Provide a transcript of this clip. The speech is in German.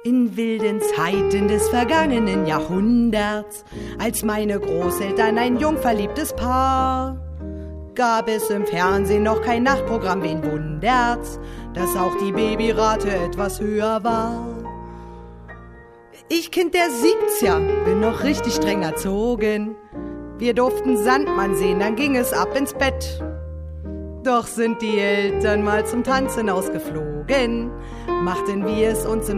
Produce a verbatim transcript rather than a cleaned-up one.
In wilden Zeiten des vergangenen Jahrhunderts, als meine Großeltern ein jung verliebtes Paar, gab es im Fernsehen noch kein Nachtprogramm, wen wundert's, dass auch die Babyrate etwas höher war. Ich, Kind der siebziger, bin noch richtig streng erzogen. Wir durften Sandmann sehen, dann ging es ab ins Bett. Doch sind die Eltern mal zum Tanzen ausgeflogen, machten wir es uns im